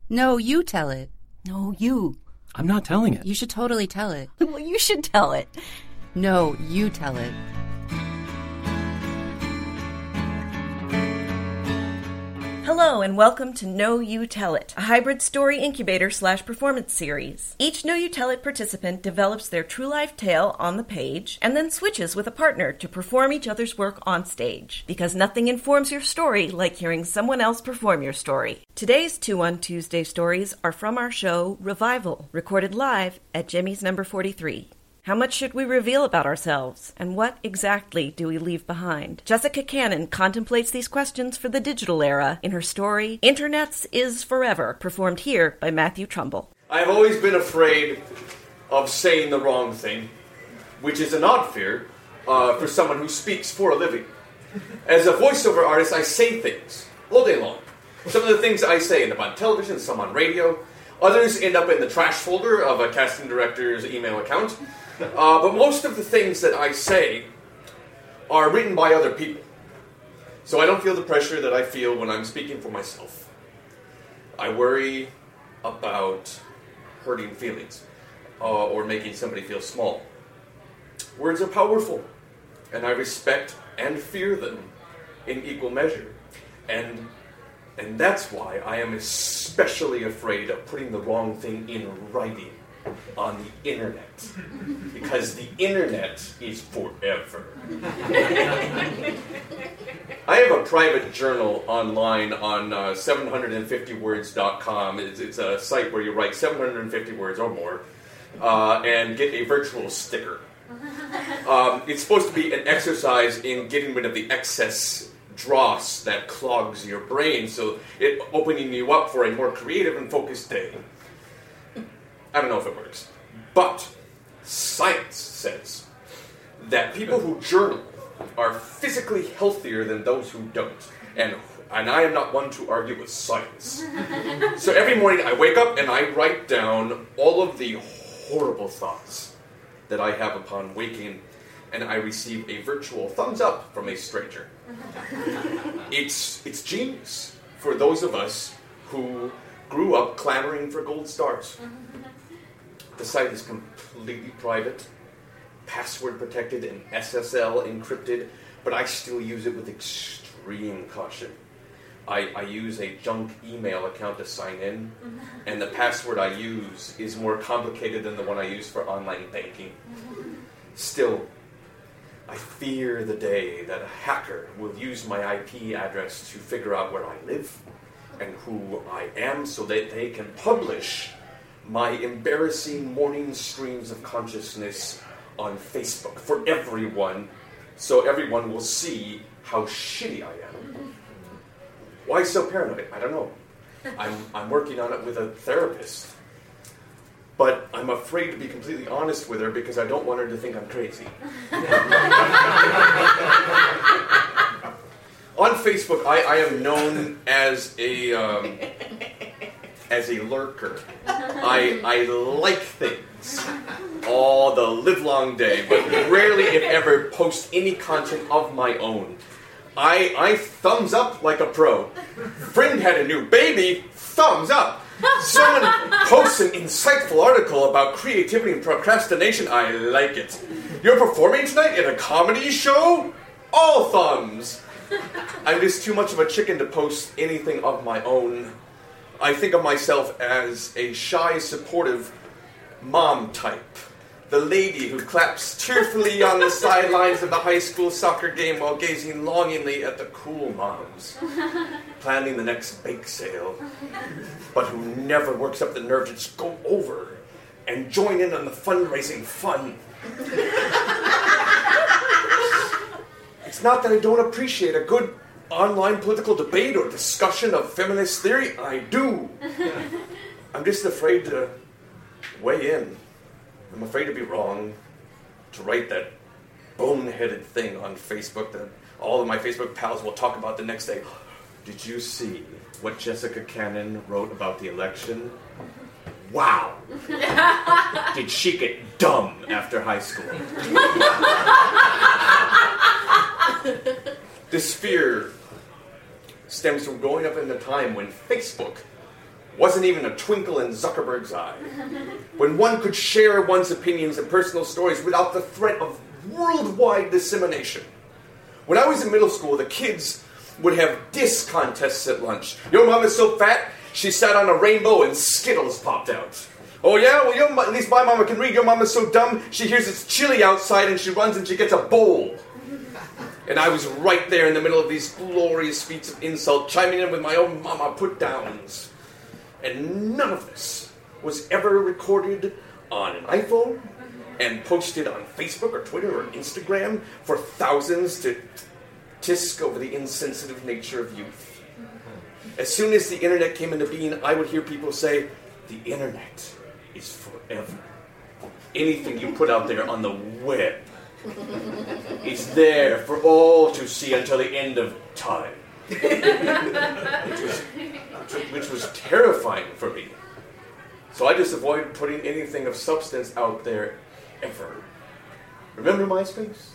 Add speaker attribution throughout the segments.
Speaker 1: No, you tell it.
Speaker 2: No, you.
Speaker 3: I'm not telling it.
Speaker 1: You should totally tell it.
Speaker 2: Well, you should tell it.
Speaker 1: No, you tell it.
Speaker 2: Hello and welcome to Know You Tell It, a hybrid story incubator / performance series. Each Know You Tell It participant develops their true life tale on the page and then switches with a partner to perform each other's work on stage. Because nothing informs your story like hearing someone else perform your story. Today's 2 on Tuesday stories are from our show Revival, recorded live at Jimmy's number 43. How much should we reveal about ourselves? And what exactly do we leave behind? Jessica Cannon contemplates these questions for the digital era in her story, Internets is Forever, performed here by Matthew Trumbull.
Speaker 4: I've always been afraid of saying the wrong thing, which is an odd fear for someone who speaks for a living. As a voiceover artist, I say things all day long. Some of the things I say end up on television, some on radio. Others end up in the trash folder of a casting director's email account. But most of the things that I say are written by other people. So I don't feel the pressure that I feel when I'm speaking for myself. I worry about hurting feelings or making somebody feel small. Words are powerful, and I respect and fear them in equal measure. And that's why I am especially afraid of putting the wrong thing in writing on the internet, because the internet is forever. I have a private journal online on 750words.com. It's a site where you write 750 words or more and get a virtual sticker. It's supposed to be an exercise in getting rid of the excess dross that clogs your brain, so it opening you up for a more creative and focused day. I don't know if it works, but science says that people who journal are physically healthier than those who don't, and I am not one to argue with science. So every morning I wake up and I write down all of the horrible thoughts that I have upon waking, and I receive a virtual thumbs up from a stranger. It's genius for those of us who grew up clamoring for gold stars. The site is completely private, password protected, and SSL encrypted, but I still use it with extreme caution. I use a junk email account to sign in, and the password I use is more complicated than the one I use for online banking. Still, I fear the day that a hacker will use my IP address to figure out where I live and who I am so that they can publish my embarrassing morning streams of consciousness on Facebook for everyone, so everyone will see how shitty I am. Why so paranoid? I don't know. I'm working on it with a therapist. But I'm afraid to be completely honest with her because I don't want her to think I'm crazy. On Facebook, I am known as a lurker. I like things all the livelong day, but rarely, if ever, post any content of my own. I thumbs up like a pro. Friend had a new baby, thumbs up. Someone posts an insightful article about creativity and procrastination, I like it. You're performing tonight at a comedy show? All thumbs. I'm just too much of a chicken to post anything of my own. I think of myself as a shy, supportive mom type. The lady who claps tearfully on the sidelines of the high school soccer game while gazing longingly at the cool moms, planning the next bake sale, but who never works up the nerve to just go over and join in on the fundraising fun. It's not that I don't appreciate a good online political debate or discussion of feminist theory. I do. I'm just afraid to weigh in. I'm afraid to be wrong, to write that boneheaded thing on Facebook that all of my Facebook pals will talk about the next day. Did you see what Jessica Cannon wrote about the election? Wow! Did she get dumb after high school? This fear stems from growing up in a time when Facebook wasn't even a twinkle in Zuckerberg's eye. When one could share one's opinions and personal stories without the threat of worldwide dissemination. When I was in middle school, the kids would have diss contests at lunch. Your mom is so fat, she sat on a rainbow and Skittles popped out. Oh yeah? Well, at least my mama can read. Your mama's so dumb, she hears it's chilly outside and she runs and she gets a bowl. And I was right there in the middle of these glorious feats of insult, chiming in with my own mama put-downs. And none of this was ever recorded on an iPhone and posted on Facebook or Twitter or Instagram for thousands to tisk over the insensitive nature of youth. As soon as the internet came into being, I would hear people say, the internet is forever. Anything you put out there on the web is there for all to see until the end of time. Which was terrifying for me. So I just avoided putting anything of substance out there ever. Remember MySpace?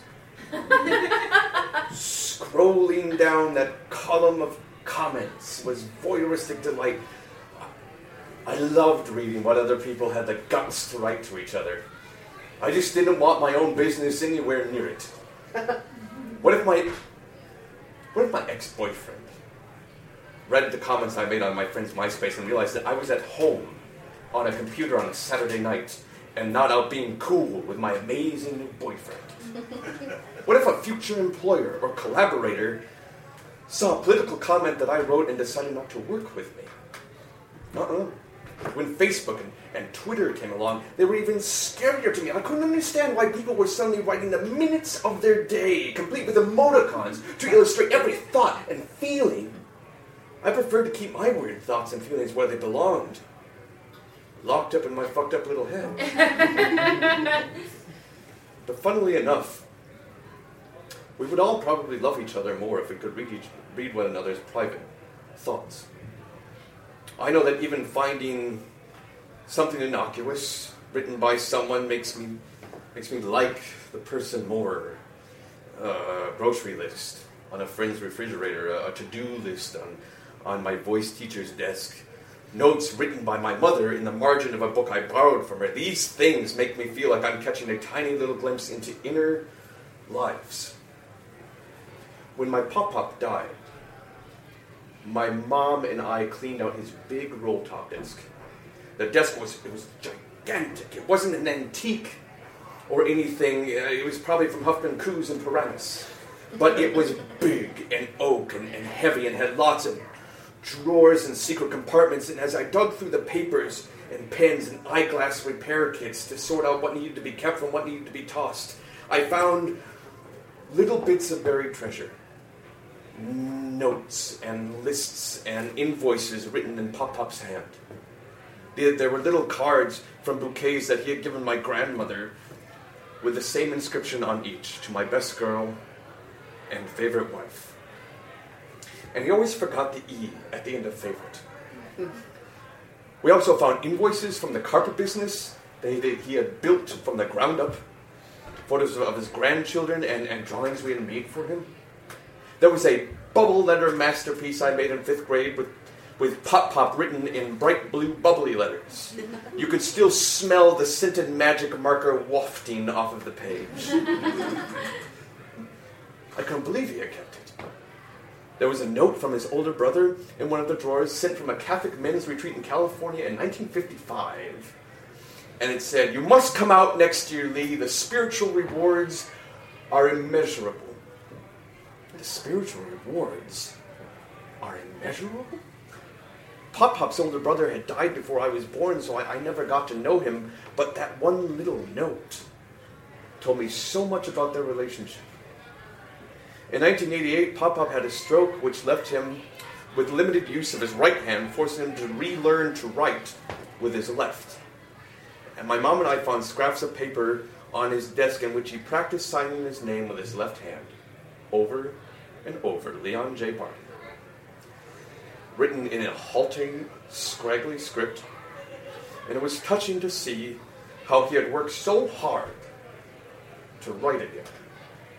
Speaker 4: Scrolling down that column of comments was voyeuristic delight. I loved reading what other people had the guts to write to each other. I just didn't want my own business anywhere near it. What if my ex-boyfriend read the comments I made on my friend's MySpace and realized that I was at home on a computer on a Saturday night and not out being cool with my amazing new boyfriend? What if a future employer or collaborator saw a political comment that I wrote and decided not to work with me? When Facebook and Twitter came along, they were even scarier to me. I couldn't understand why people were suddenly writing the minutes of their day, complete with emoticons, to illustrate every thought and feeling. I preferred to keep my weird thoughts and feelings where they belonged, locked up in my fucked up little head. But funnily enough, we would all probably love each other more if we could read one another's private thoughts. I know that even finding something innocuous written by someone makes me like the person more. A grocery list on a friend's refrigerator, a to-do list on my voice teacher's desk, notes written by my mother in the margin of a book I borrowed from her. These things make me feel like I'm catching a tiny little glimpse into inner lives. When my pop-pop died, my mom and I cleaned out his big roll-top desk. The desk was gigantic. It wasn't an antique or anything. It was probably from Huffman Coos and Paramus. But it was big and oak and heavy and had lots of drawers and secret compartments. And as I dug through the papers and pens and eyeglass repair kits to sort out what needed to be kept from what needed to be tossed, I found little bits of buried treasure. Notes and lists and invoices written in Pop-Pop's hand. There were little cards from bouquets that he had given my grandmother with the same inscription on each, to my best girl and favorite wife. And he always forgot the E at the end of favorite. We also found invoices from the carpet business that he had built from the ground up, photos of his grandchildren and drawings we had made for him. There was a bubble letter masterpiece I made in 5th grade with Pop-Pop written in bright blue bubbly letters. You could still smell the scented magic marker wafting off of the page. I couldn't believe he had kept it. There was a note from his older brother in one of the drawers sent from a Catholic men's retreat in California in 1955. And it said, "You must come out next year, Lee. The spiritual rewards are immeasurable." The spiritual rewards are immeasurable? Pop-Pop's older brother had died before I was born, so I never got to know him, but that one little note told me so much about their relationship. In 1988, Pop-Pop had a stroke which left him with limited use of his right hand, forcing him to relearn to write with his left. And my mom and I found scraps of paper on his desk in which he practiced signing his name with his left hand, over and over, Leon J. Barton. Written in a halting, scraggly script, and it was touching to see how he had worked so hard to write it in.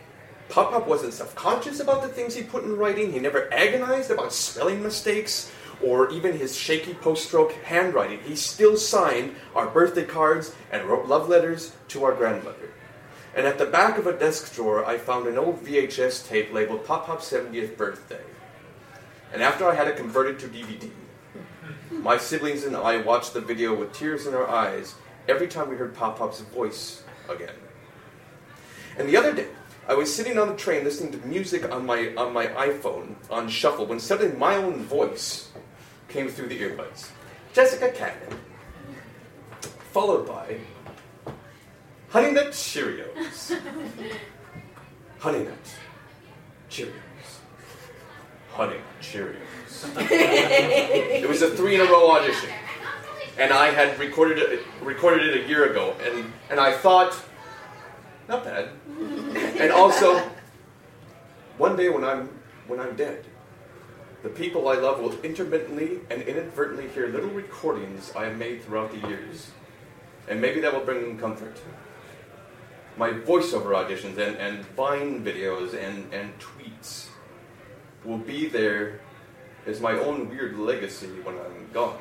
Speaker 4: Pop-Pop wasn't self-conscious about the things he put in writing. He never agonized about spelling mistakes or even his shaky post-stroke handwriting, he still signed our birthday cards and wrote love letters to our grandmother. And at the back of a desk drawer, I found an old VHS tape labeled Pop Pop's 70th birthday. And after I had it converted to DVD, my siblings and I watched the video with tears in our eyes every time we heard Pop Pop's voice again. And the other day, I was sitting on the train listening to music on my iPhone on shuffle when suddenly my own voice came through the earbuds. Jessica Cannon. Followed by Honey Nut Cheerios. Honey Nut Cheerios. Honey Nut Cheerios. It was a 3-in-a-row audition. And I had recorded it a year ago. And I thought, not bad. And also, one day when I'm dead, the people I love will intermittently and inadvertently hear little recordings I have made throughout the years. And maybe that will bring them comfort. My voiceover auditions and Vine videos and tweets will be there as my own weird legacy when I'm gone.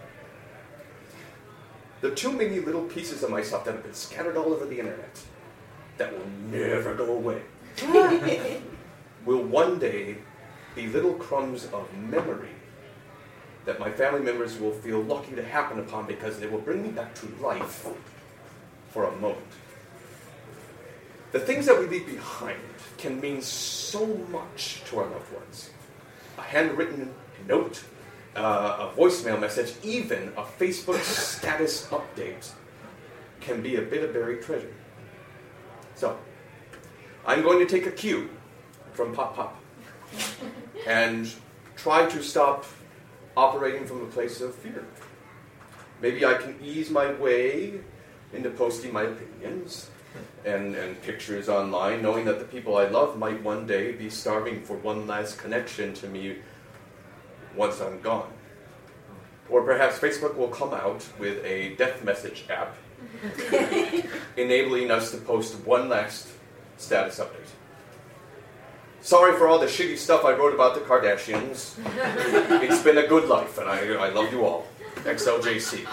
Speaker 4: The too many little pieces of myself that have been scattered all over the internet that will never go away will one day be little crumbs of memory that my family members will feel lucky to happen upon because they will bring me back to life for a moment. The things that we leave behind can mean so much to our loved ones. A handwritten note, a voicemail message, even a Facebook status update can be a bit of buried treasure. So, I'm going to take a cue from Pop Pop and try to stop operating from a place of fear. Maybe I can ease my way into posting my opinions and pictures online, knowing that the people I love might one day be starving for one last connection to me once I'm gone. Or perhaps Facebook will come out with a death message app enabling us to post one last status update. Sorry for all the shitty stuff I wrote about the Kardashians. It's been a good life, and I love you all. XLJC.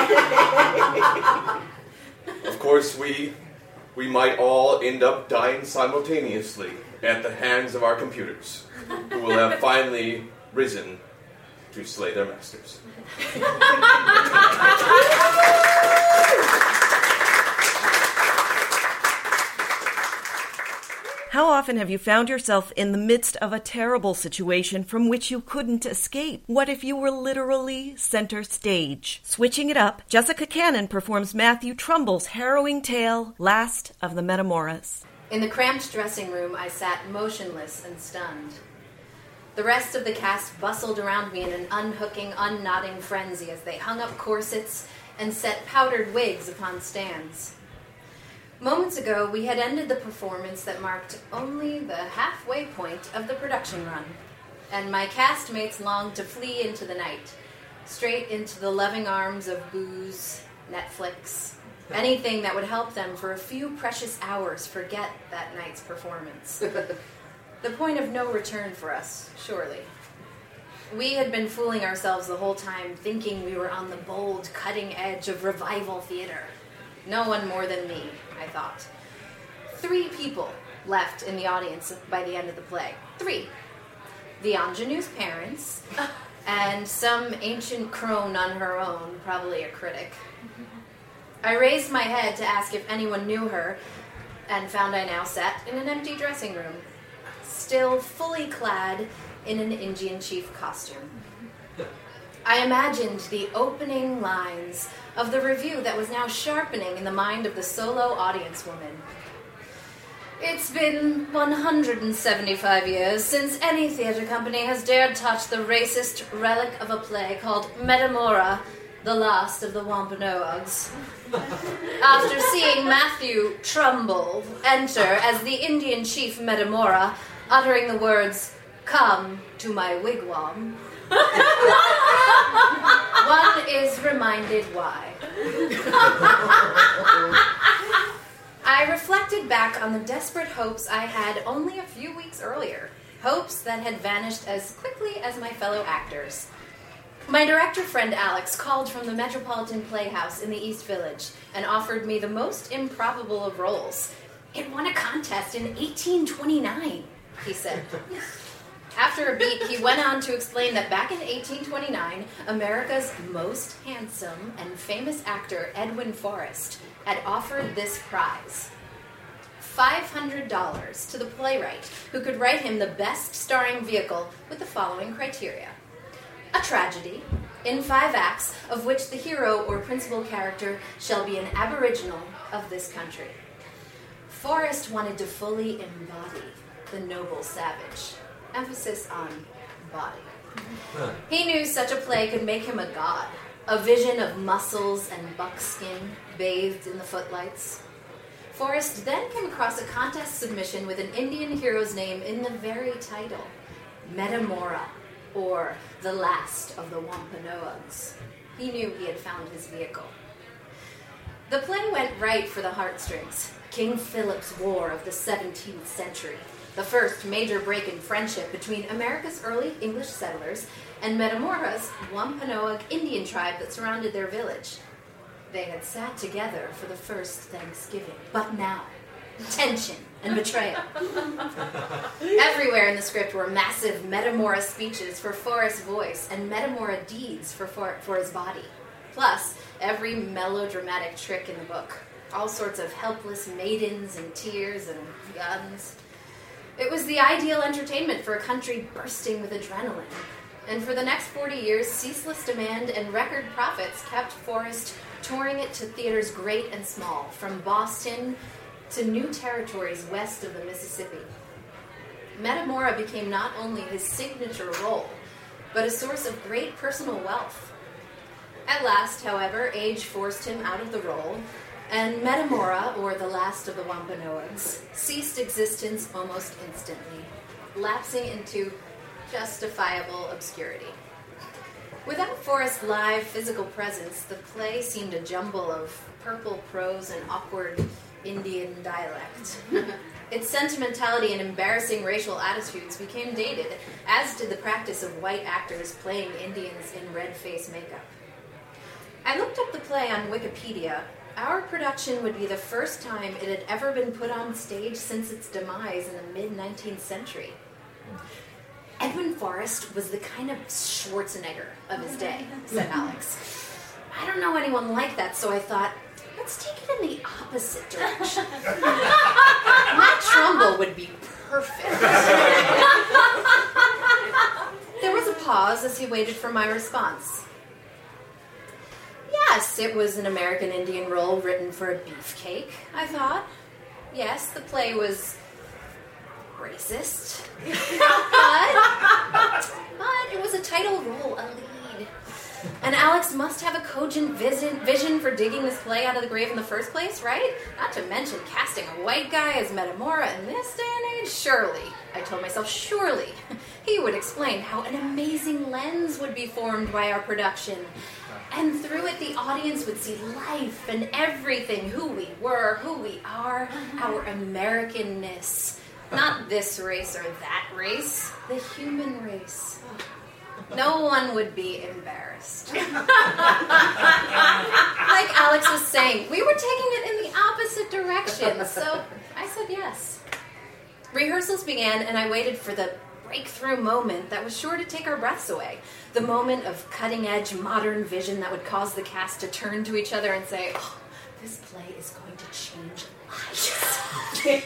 Speaker 4: Of course, we might all end up dying simultaneously at the hands of our computers, who will have finally risen to slay their masters.
Speaker 2: How often have you found yourself in the midst of a terrible situation from which you couldn't escape? What if you were literally center stage? Switching it up, Jessica Cannon performs Matthew Trumbull's harrowing tale, Last of the Metamoras.
Speaker 3: In the cramped dressing room, I sat motionless and stunned. The rest of the cast bustled around me in an unhooking, unknotting frenzy as they hung up corsets and set powdered wigs upon stands. Moments ago, we had ended the performance that marked only the halfway point of the production run, and my castmates longed to flee into the night, straight into the loving arms of booze, Netflix, anything that would help them for a few precious hours forget that night's performance. The point of no return for us, surely. We had been fooling ourselves the whole time, thinking we were on the bold, cutting edge of revival theater. No one more than me, I thought. 3 people left in the audience by the end of the play. 3. The ingenue's parents, and some ancient crone on her own, probably a critic. I raised my head to ask if anyone knew her, and found I now sat in an empty dressing room, still fully clad in an Indian chief costume. I imagined the opening lines of the review that was now sharpening in the mind of the solo audience woman. It's been 175 years since any theater company has dared touch the racist relic of a play called Metamora, the last of the Wampanoags. After seeing Matthew Trumbull enter as the Indian chief Metamora, uttering the words, "Come to my wigwam," one is reminded why. I reflected back on the desperate hopes I had only a few weeks earlier, hopes that had vanished as quickly as my fellow actors. My director friend Alex called from the Metropolitan Playhouse in the East Village and offered me the most improbable of roles. It won a contest in 1829, he said. After a beat, he went on to explain that back in 1829, America's most handsome and famous actor, Edwin Forrest, had offered this prize. $500 to the playwright who could write him the best starring vehicle with the following criteria. A tragedy, in 5 acts, of which the hero or principal character shall be an aboriginal of this country. Forrest wanted to fully embody the noble savage. Emphasis on body. He knew such a play could make him a god, a vision of muscles and buckskin bathed in the footlights. Forrest then came across a contest submission with an Indian hero's name in the very title, Metamora, or the last of the Wampanoags. He knew he had found his vehicle. The play went right for the heartstrings. King Philip's War of the 17th century, the first major break in friendship between America's early English settlers and Metamora's Wampanoag Indian tribe that surrounded their village. They had sat together for the first Thanksgiving, but now, tension and betrayal. Everywhere in the script were massive Metamora speeches for Forrest's voice and Metamora deeds for his body. Plus, every melodramatic trick in the book. All sorts of helpless maidens and tears and guns. It was the ideal entertainment for a country bursting with adrenaline. And for the next 40 years, ceaseless demand and record profits kept Forrest touring it to theaters great and small, from Boston to new territories west of the Mississippi. Metamora became not only his signature role, but a source of great personal wealth. At last, however, age forced him out of the role, and Metamora, or the last of the Wampanoags, ceased existence almost instantly, lapsing into justifiable obscurity. Without Forrest's live physical presence, the play seemed a jumble of purple prose and awkward Indian dialect. Its sentimentality and embarrassing racial attitudes became dated, as did the practice of white actors playing Indians in red-face makeup. I looked up the play on Wikipedia. Our production would be the first time it had ever been put on stage since its demise in the mid-19th century. Edwin Forrest was the kind of Schwarzenegger of his day, said Alex. I don't know anyone like that, so I thought, let's take it in the opposite direction. Matt Trumbull would be perfect. There was a pause as he waited for my response. Yes, it was an American Indian role written for a beefcake, I thought. Yes, the play was racist. but it was a title role, a lead. And Alex must have a cogent vision for digging this play out of the grave in the first place, right? Not to mention casting a white guy as Metamora in this day and age. Surely, I told myself, surely, he would explain how an amazing lens would be formed by our production. And through it, the audience would see life and everything, who we were, who we are, our Americanness. Not this race or that race, the human race. No one would be embarrassed. Like Alex was saying, we were taking it in the opposite direction, so I said yes. Rehearsals began, and I waited for the breakthrough moment that was sure to take our breaths away. The moment of cutting-edge modern vision that would cause the cast to turn to each other and say, oh, this play is going to change lives.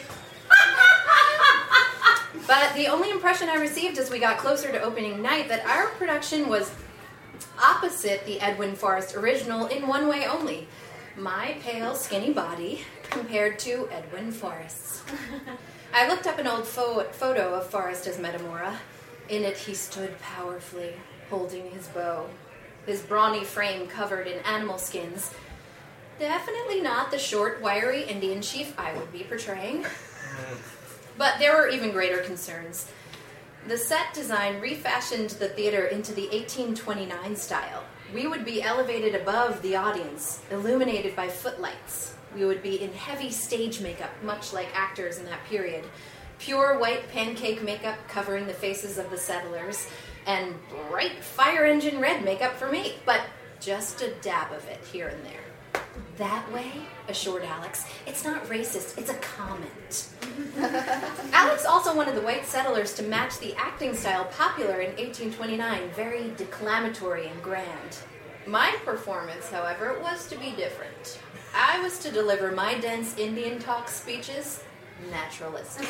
Speaker 3: But the only impression I received as we got closer to opening night that our production was opposite the Edwin Forrest original in one way only. My pale, skinny body compared to Edwin Forrest's. I looked up an old photo of Forrest as Metamora. In it, he stood powerfully, holding his bow, his brawny frame covered in animal skins. Definitely not the short, wiry Indian chief I would be portraying. But there were even greater concerns. The set design refashioned the theater into the 1829 style. We would be elevated above the audience, illuminated by footlights. We would be in heavy stage makeup, much like actors in that period. Pure white pancake makeup covering the faces of the settlers. and bright fire engine red makeup for me, but just a dab of it here and there. That way, assured Alex, it's not racist, it's a comment. Alex also wanted the white settlers to match the acting style popular in 1829, very declamatory and grand. My performance, however, was to be different. I was to deliver my dense Indian talk speeches naturalistically,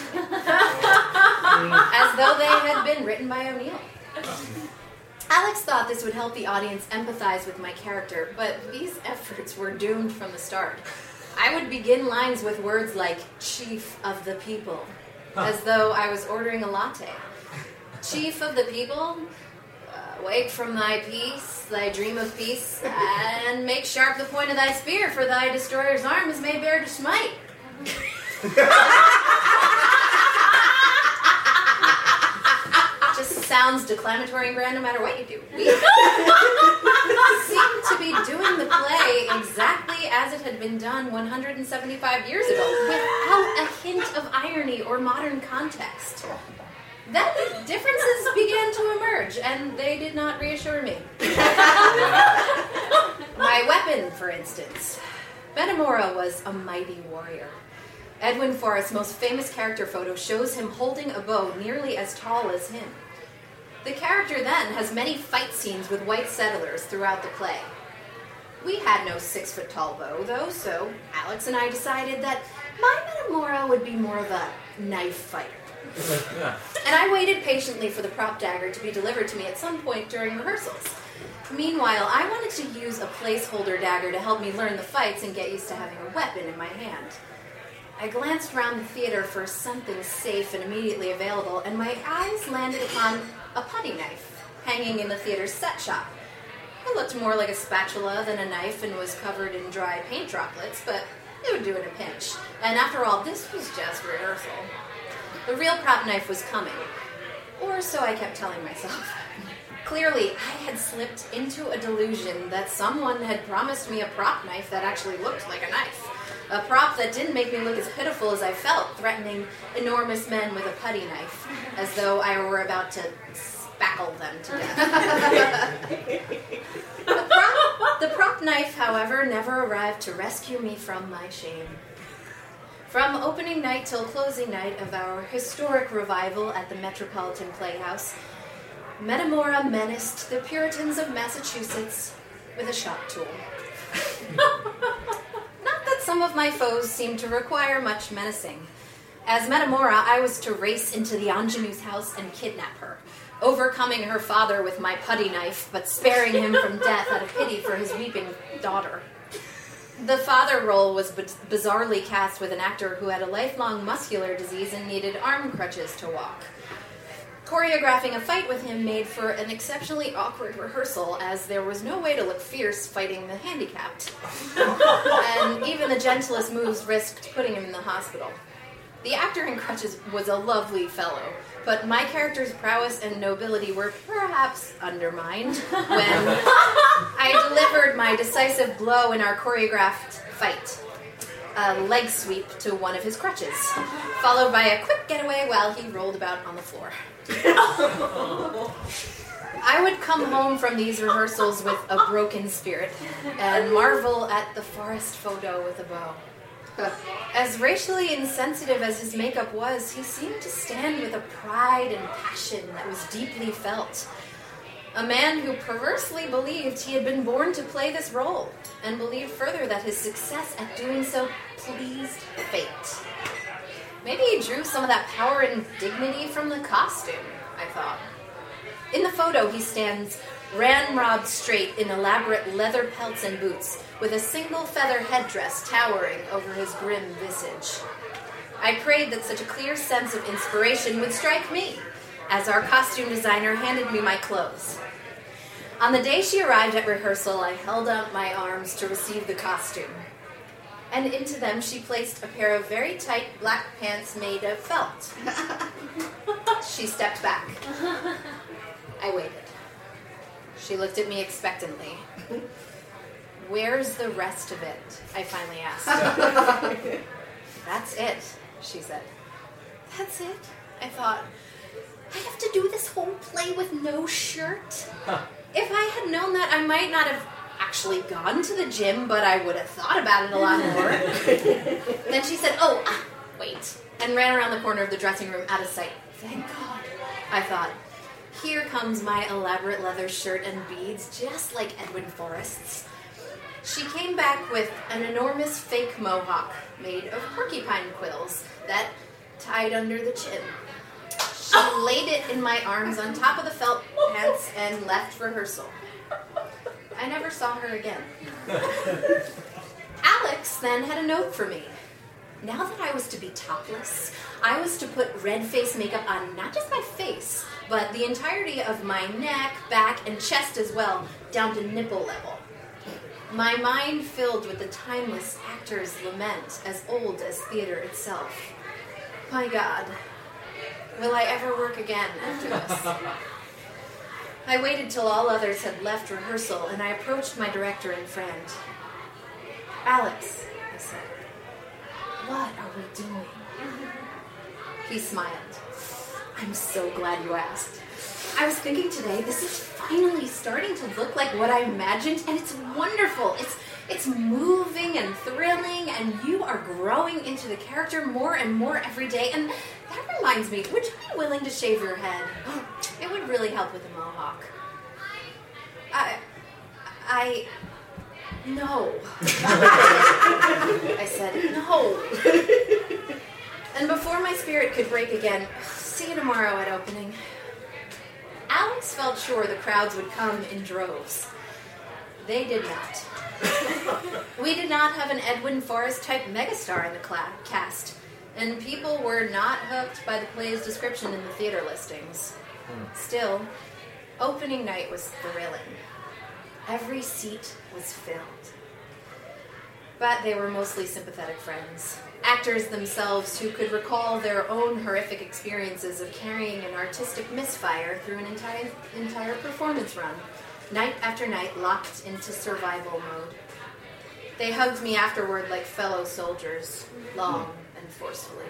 Speaker 3: as though they had been written by O'Neill. Alex thought this would help the audience empathize with my character, but these efforts were doomed from the start. I would begin lines with words like, "Chief of the people," as though I was ordering a latte. "Chief of the people, wake from thy peace, thy dream of peace, and make sharp the point of thy spear, for thy destroyer's arm is made bare to smite." Just sounds declamatory and grand no matter what you do. We seemed to be doing the play exactly as it had been done 175 years ago, without a hint of irony or modern context. Then differences began to emerge, and they did not reassure me. My weapon, for instance. Metamora was a mighty warrior. Edwin Forrest's most famous character photo shows him holding a bow nearly as tall as him. The character then has many fight scenes with white settlers throughout the play. We had no 6-foot-tall bow, though, so Alex and I decided that my Metamora would be more of a knife fighter. And I waited patiently for the prop dagger to be delivered to me at some point during rehearsals. Meanwhile, I wanted to use a placeholder dagger to help me learn the fights and get used to having a weapon in my hand. I glanced around the theater for something safe and immediately available, and my eyes landed upon a putty knife hanging in the theater's set shop. It looked more like a spatula than a knife and was covered in dry paint droplets, but it would do in a pinch. And after all, this was just rehearsal. The real prop knife was coming, or so I kept telling myself. Clearly, I had slipped into a delusion that someone had promised me a prop knife that actually looked like a knife. A prop that didn't make me look as pitiful as I felt, threatening enormous men with a putty knife, as though I were about to spackle them to death. The prop knife, however, never arrived to rescue me from my shame. From opening night till closing night of our historic revival at the Metropolitan Playhouse, Metamora menaced the Puritans of Massachusetts with a shop tool. Not that some of my foes seemed to require much menacing. As Metamora, I was to race into the ingenue's house and kidnap her, overcoming her father with my putty knife, but sparing him from death out of pity for his weeping daughter. The father role was bizarrely cast with an actor who had a lifelong muscular disease and needed arm crutches to walk. Choreographing a fight with him made for an exceptionally awkward rehearsal, as there was no way to look fierce fighting the handicapped. And even the gentlest moves risked putting him in the hospital. The actor in crutches was a lovely fellow, but my character's prowess and nobility were perhaps undermined when I delivered my decisive blow in our choreographed fight. A leg sweep to one of his crutches, followed by a quick getaway while he rolled about on the floor. I would come home from these rehearsals with a broken spirit and marvel at the Forrest photo with a bow. As racially insensitive as his makeup was, he seemed to stand with a pride and passion that was deeply felt. A man who perversely believed he had been born to play this role, and believed further that his success at doing so pleased fate. Maybe he drew some of that power and dignity from the costume, I thought. In the photo, he stands ramrod straight in elaborate leather pelts and boots, with a single feather headdress towering over his grim visage. I prayed that such a clear sense of inspiration would strike me, as our costume designer handed me my clothes. On the day she arrived at rehearsal, I held out my arms to receive the costume. And into them she placed a pair of very tight black pants made of felt. She stepped back. I waited. She looked at me expectantly. "Where's the rest of it?" I finally asked. "That's it," she said. "That's it?" I thought. I have to do this whole play with no shirt. If I had known that, I might not have actually gone to the gym, but I would have thought about it a lot more. Then she said, wait, and ran around the corner of the dressing room out of sight. Thank God, I thought. Here comes my elaborate leather shirt and beads, just like Edwin Forrest's. She came back with an enormous fake mohawk made of porcupine quills that tied under the chin. She laid it in my arms on top of the felt pants and left rehearsal. I never saw her again. Alex then had a note for me. Now that I was to be topless, I was to put red face makeup on not just my face, but the entirety of my neck, back, and chest as well, down to nipple level. My mind filled with the timeless actor's lament, as old as theater itself. My God, will I ever work again after this? I waited till all others had left rehearsal, and I approached my director and friend. Alex, I said, what are we doing? He smiled. I'm so glad you asked. I was thinking today, this is finally starting to look like what I imagined, and it's wonderful. It's moving and thrilling, and you are growing into the character more and more every day. And that reminds me, would you be willing to shave your head? It would really help with the mohawk. No. I said, no. And before my spirit could break again, see you tomorrow at opening. Alex felt sure the crowds would come in droves. They did not. We did not have an Edwin Forrest-type megastar in the cast, and people were not hooked by the play's description in the theater listings. Still, opening night was thrilling. Every seat was filled. But they were mostly sympathetic friends. Actors themselves who could recall their own horrific experiences of carrying an artistic misfire through an entire performance run, night after night locked into survival mode. They hugged me afterward like fellow soldiers, long and forcefully.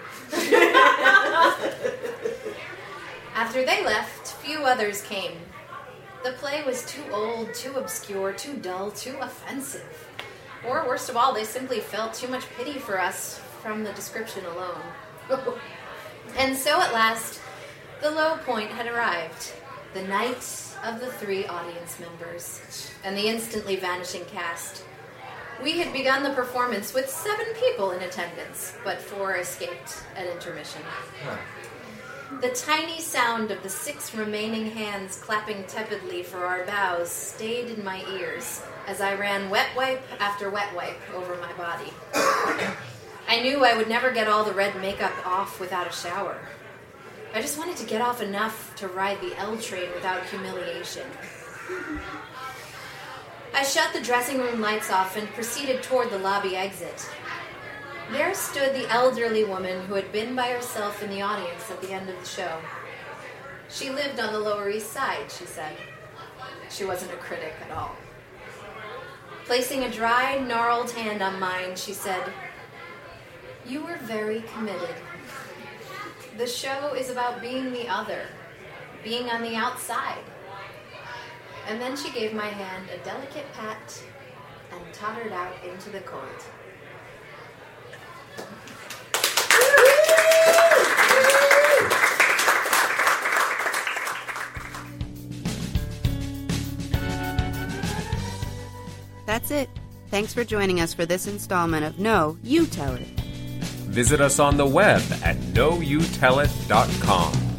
Speaker 3: After they left, few others came. The play was too old, too obscure, too dull, too offensive. Or worst of all, they simply felt too much pity for us from the description alone. And so at last, the low point had arrived. The night of the 3 audience members and the instantly vanishing cast. We had begun the performance with 7 people in attendance, but 4 escaped at intermission. The tiny sound of the 6 remaining hands clapping tepidly for our bows stayed in my ears as I ran wet wipe after wet wipe over my body. I knew I would never get all the red makeup off without a shower. I just wanted to get off enough to ride the L train without humiliation. I shut the dressing room lights off and proceeded toward the lobby exit. There stood the elderly woman who had been by herself in the audience at the end of the show. She lived on the Lower East Side, she said. She wasn't a critic at all. Placing a dry, gnarled hand on mine, she said, "You were very committed. The show is about being the other, being on the outside." And then she gave my hand a delicate pat and tottered out into the cold.
Speaker 1: That's it. Thanks for joining us for this installment of No, You Tell It.
Speaker 5: Visit us on the web at knowyoutellit.com.